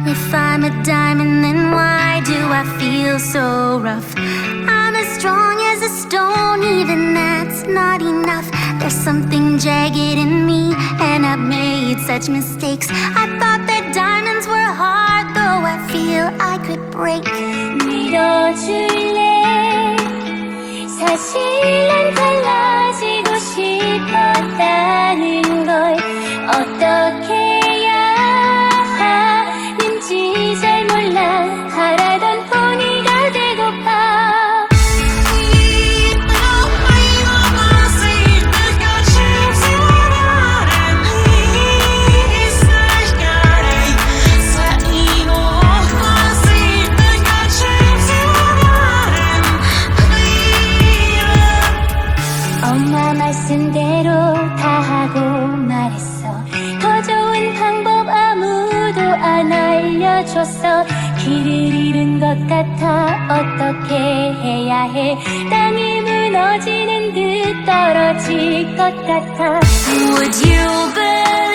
If I'm a diamond, then why do I feel so rough? I'm as strong as a stone, even that's not enough. There's something jagged in me, and I've made such mistakes. I thought that diamonds were hard, though I feel I could break. 밀어줄래? 사실 난 달라지고 싶었다는 걸 어떻게 해야 하는지 잘 몰라. 바라던 포니가 되고파. 엄마 말씀대로 다 하고 말했어. 더 좋은 방법 아무도 안 알려줬어. 길을 잃은 것 같아. 어떻게 해야 해? 땅이 무너지는 듯 떨어질 것 같아. Would you believe